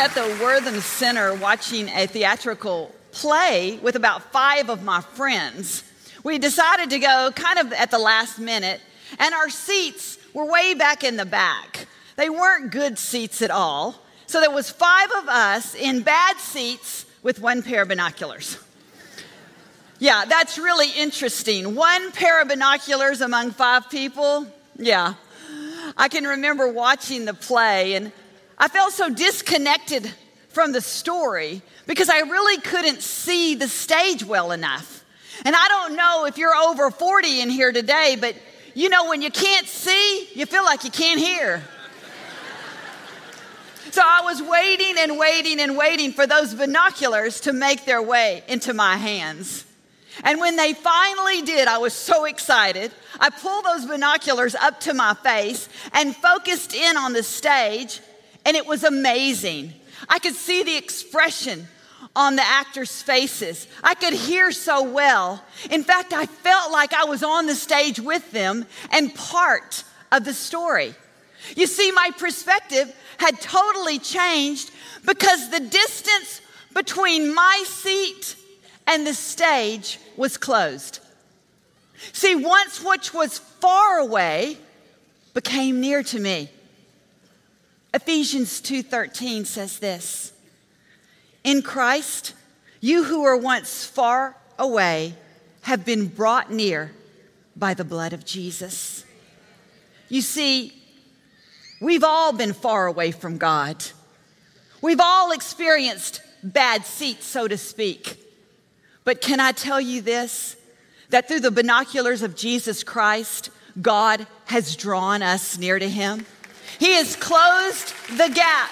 at the Wortham Center watching a theatrical play with about 5 of my friends. We decided to go kind of at the last minute, and our seats were way back in the back. They weren't good seats at all. So there was 5 of us in bad seats with 1 pair of binoculars. Yeah, that's really interesting. 1 pair of binoculars among 5 people. Yeah. I can remember watching the play, and I felt so disconnected from the story because I really couldn't see the stage well enough. And I don't know if you're over 40 in here today, but you know, when you can't see, you feel like you can't hear. So I was waiting and waiting and waiting for those binoculars to make their way into my hands. And when they finally did, I was so excited. I pulled those binoculars up to my face and focused in on the stage, and it was amazing. I could see the expression on the actors' faces. I could hear so well. In fact, I felt like I was on the stage with them and part of the story. You see, my perspective had totally changed because the distance between my seat and the stage was closed. See, once which was far away became near to me. Ephesians 2:13 says this: "In Christ, you who were once far away have been brought near by the blood of Jesus." You see, we've all been far away from God. We've all experienced bad seats, so to speak. But can I tell you this? That through the binoculars of Jesus Christ, God has drawn us near to him. He has closed the gap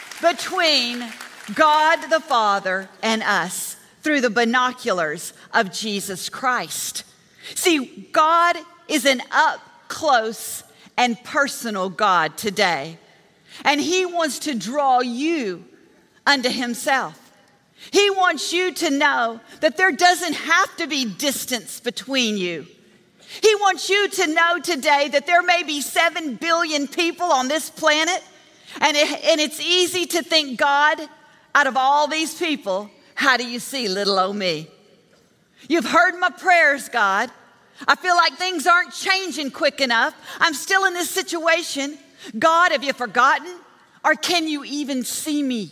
between God the Father and us through the binoculars of Jesus Christ. See, God is an up close and personal God today, and he wants to draw you unto himself. He wants you to know that there doesn't have to be distance between you. He wants you to know today that there may be 7 billion people on this planet, and it's easy to think, God, out of all these people, how do you see little old me? You've heard my prayers, God. I feel like things aren't changing quick enough. I'm still in this situation. God, have you forgotten? Or can you even see me?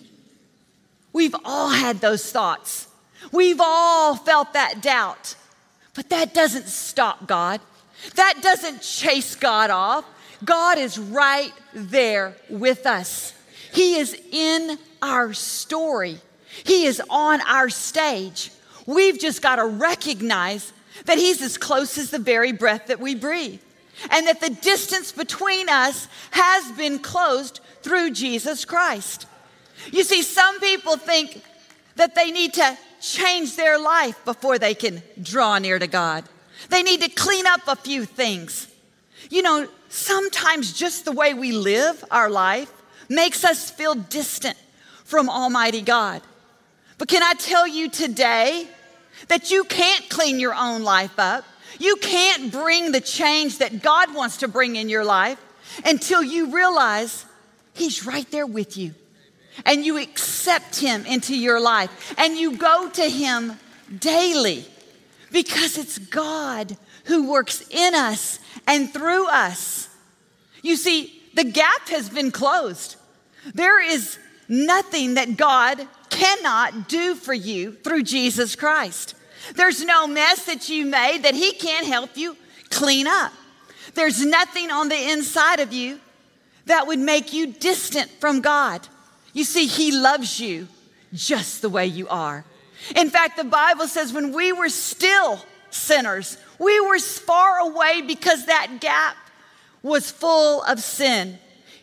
We've all had those thoughts. We've all felt that doubt. But that doesn't stop God. That doesn't chase God off. God is right there with us. He is in our story. He is on our stage. We've just got to recognize that he's as close as the very breath that we breathe, and that the distance between us has been closed through Jesus Christ. You see, some people think that they need to change their life before they can draw near to God. They need to clean up a few things. You know, sometimes just the way we live our life makes us feel distant from Almighty God. But can I tell you today that you can't clean your own life up? You can't bring the change that God wants to bring in your life until you realize he's right there with you. And you accept him into your life, and you go to him daily, because it's God who works in us and through us. You see, the gap has been closed. There is nothing that God cannot do for you through Jesus Christ. There's no mess that you made that he can't help you clean up. There's nothing on the inside of you that would make you distant from God. You see, he loves you just the way you are. In fact, the Bible says when we were still sinners, we were far away because that gap was full of sin.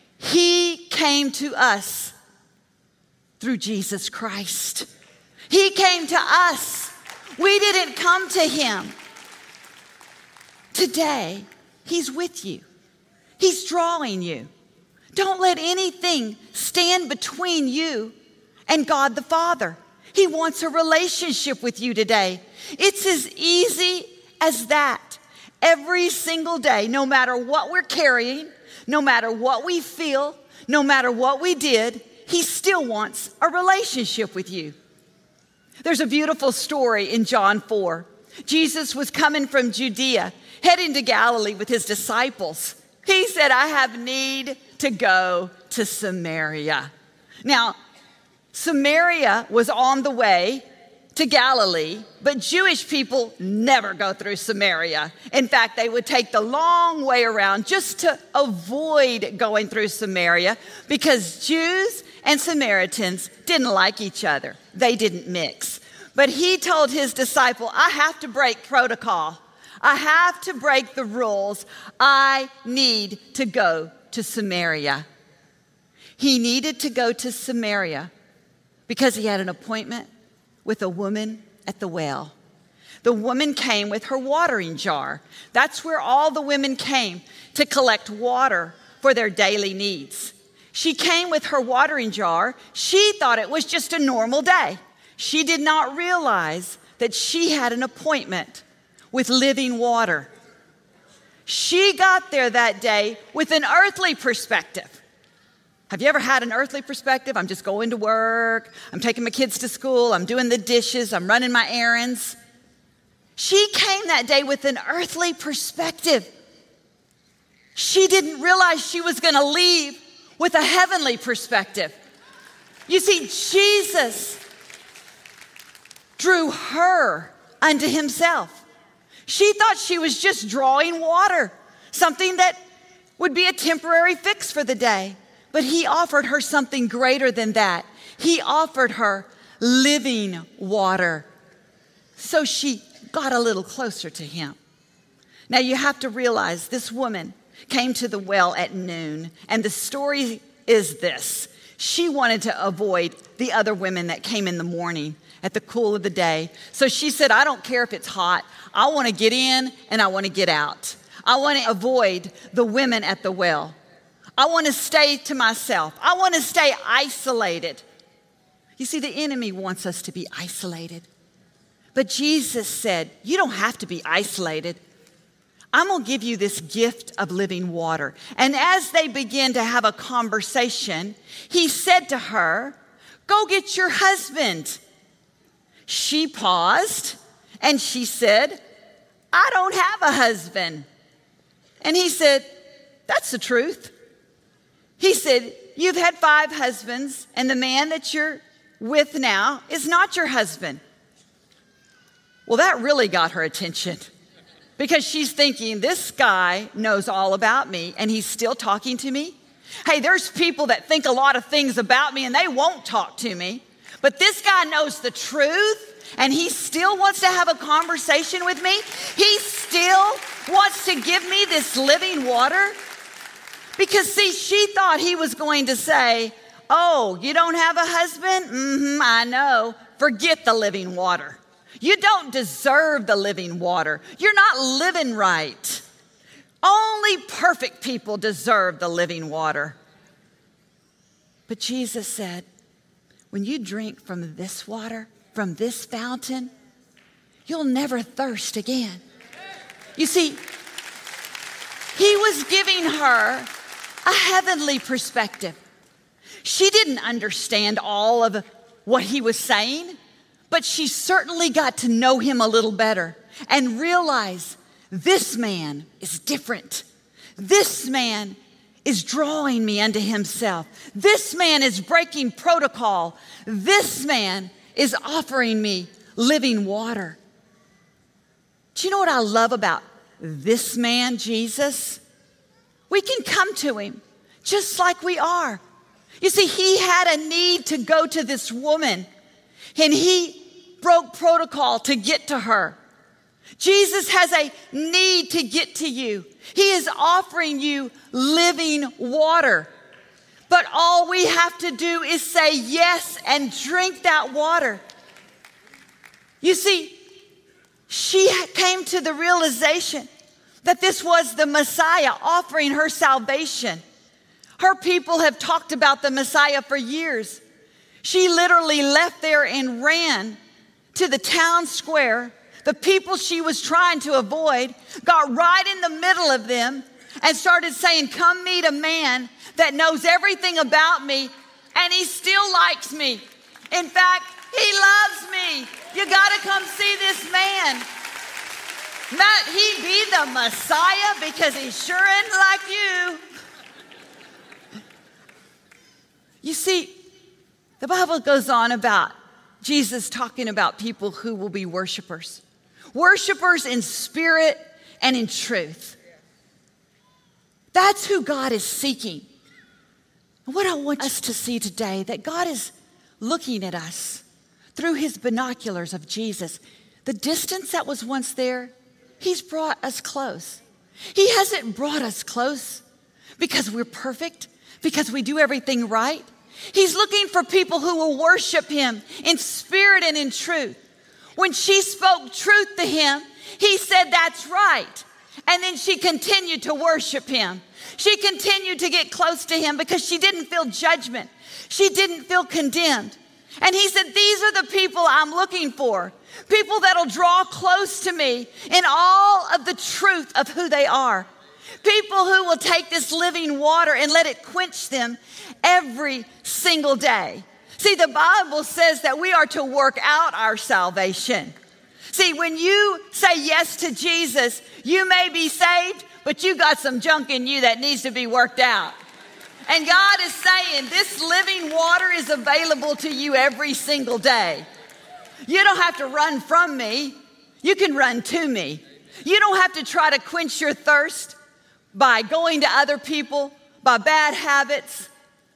He came to us through Jesus Christ. He came to us. We didn't come to him. Today, he's with you. He's drawing you. Don't let anything stand between you and God the Father. He wants a relationship with you today. It's as easy as that. Every single day, no matter what we're carrying, no matter what we feel, no matter what we did, he still wants a relationship with you. There's a beautiful story in John 4. Jesus was coming from Judea, heading to Galilee with his disciples. He said, I have need to go to Samaria. Now, Samaria was on the way to Galilee, but Jewish people never go through Samaria. In fact, they would take the long way around just to avoid going through Samaria because Jews and Samaritans didn't like each other. They didn't mix. But he told his disciple, I have to break protocol. I have to break the rules. I need to go to Samaria. He needed to go to Samaria because he had an appointment with a woman at the well. The woman came with her watering jar. That's where all the women came to collect water for their daily needs. She came with her watering jar. She thought it was just a normal day. She did not realize that she had an appointment with living water. She got there that day with an earthly perspective. Have you ever had an earthly perspective? I'm just going to work. I'm taking my kids to school. I'm doing the dishes. I'm running my errands. She came that day with an earthly perspective. She didn't realize she was going to leave with a heavenly perspective. You see, Jesus drew her unto himself. She thought she was just drawing water, something that would be a temporary fix for the day. But he offered her something greater than that. He offered her living water. So she got a little closer to him. Now you have to realize this woman came to the well at noon. And the story is this. She wanted to avoid the other women that came in the morning at the cool of the day. So she said, I don't care if it's hot. I want to get in and I want to get out. I want to avoid the women at the well. I want to stay to myself. I want to stay isolated. You see, the enemy wants us to be isolated. But Jesus said, you don't have to be isolated. I'm going to give you this gift of living water. And as they began to have a conversation, he said to her, go get your husband. She paused and she said, I don't have a husband. And he said, that's the truth. He said, you've had 5 husbands, and the man that you're with now is not your husband. Well, that really got her attention because she's thinking, this guy knows all about me, and he's still talking to me. Hey, there's people that think a lot of things about me, and they won't talk to me. But this guy knows the truth, and he still wants to have a conversation with me. He still wants to give me this living water. Because, see, she thought he was going to say, oh, you don't have a husband? I know. Forget the living water. You don't deserve the living water. You're not living right. Only perfect people deserve the living water. But Jesus said, when you drink from this water, from this fountain, you'll never thirst again. You see, he was giving her a heavenly perspective. She didn't understand all of what he was saying, but she certainly got to know him a little better and realize this man is different. This man is drawing me unto himself. This man is breaking protocol. This man is offering me living water. Do you know what I love about this man, Jesus? We can come to him just like we are. You see, he had a need to go to this woman, and he broke protocol to get to her. Jesus has a need to get to you. He is offering you living water. But all we have to do is say yes and drink that water. You see, she came to the realization that this was the Messiah offering her salvation. Her people have talked about the Messiah for years. She literally left there and ran to the town square. The people she was trying to avoid got right in the middle of them and started saying, come meet a man that knows everything about me And he still likes me. In fact, he loves me. You got to come see this man. Might he be the Messiah because he sure ain't like you. You see, the Bible goes on about Jesus talking about people who will be worshipers. Worshipers in spirit and in truth. That's who God is seeking. And what I want us to see today, that God is looking at us through his binoculars of Jesus. The distance that was once there, he's brought us close. He hasn't brought us close because we're perfect, because we do everything right. He's looking for people who will worship him in spirit and in truth. When she spoke truth to him, he said, that's right. And then she continued to worship him. She continued to get close to him because she didn't feel judgment. She didn't feel condemned. And he said, these are the people I'm looking for. People that'll draw close to me in all of the truth of who they are. People who will take this living water and let it quench them every single day. See, the Bible says that we are to work out our salvation. See, when you say yes to Jesus, you may be saved, but you got some junk in you that needs to be worked out. And God is saying this living water is available to you every single day. You don't have to run from me. You can run to me. You don't have to try to quench your thirst by going to other people, by bad habits,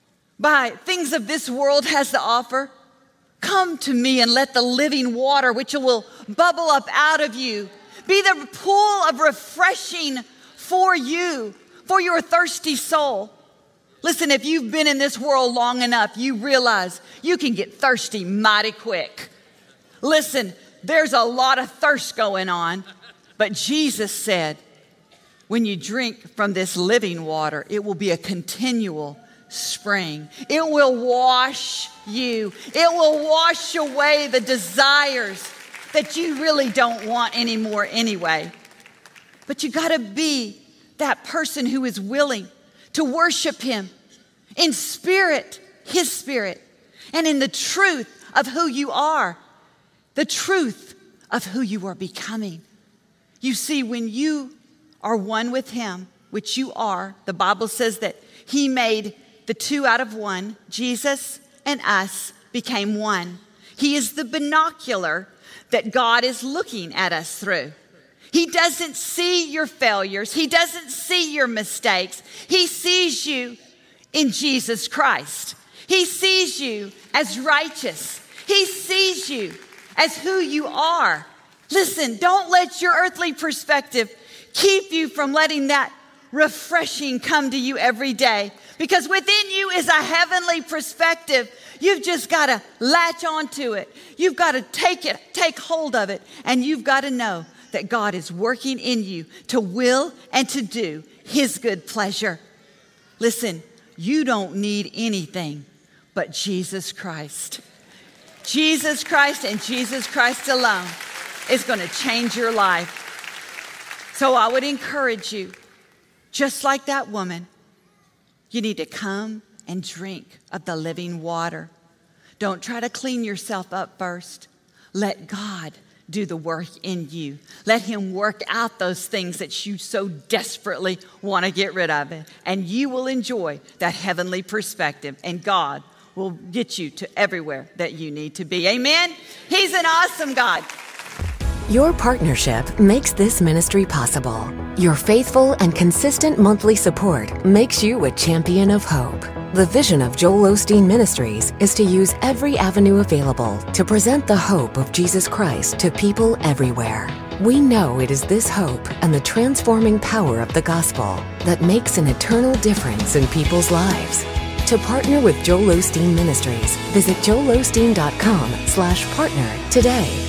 by things of this world has to offer. Come to me and let the living water, which will bubble up out of you, be the pool of refreshing for you, for your thirsty soul. Listen, if you've been in this world long enough, you realize you can get thirsty mighty quick. Listen, there's a lot of thirst going on, but Jesus said, when you drink from this living water, it will be a continual spring. It will wash you. It will wash away the desires that you really don't want anymore anyway. But you got to be that person who is willing to worship him in spirit, his spirit, and in the truth of who you are, the truth of who you are becoming. You see, when you are one with him, which you are, the Bible says that he made the two out of one. Jesus and us became one. He is the binocular that God is looking at us through. He doesn't see your failures. He doesn't see your mistakes. He sees you in Jesus Christ. He sees you as righteous. He sees you as who you are. Listen, don't let your earthly perspective keep you from letting that refreshing come to you every day. Because within you is a heavenly perspective. You've just got to latch onto it. You've got to take hold of it. And you've got to know that God is working in you to will and to do his good pleasure. Listen, you don't need anything but Jesus Christ. Jesus Christ and Jesus Christ alone is going to change your life. So I would encourage you, just like that woman, you need to come and drink of the living water. Don't try to clean yourself up first. Let God do the work in you. Let him work out those things that you so desperately want to get rid of. And you will enjoy that heavenly perspective. And God will get you to everywhere that you need to be. Amen? He's an awesome God. Your partnership makes this ministry possible. Your faithful and consistent monthly support makes you a champion of hope. The vision of Joel Osteen Ministries is to use every avenue available to present the hope of Jesus Christ to people everywhere. We know it is this hope and the transforming power of the gospel that makes an eternal difference in people's lives. To partner with Joel Osteen Ministries, visit joelosteen.com/partner today.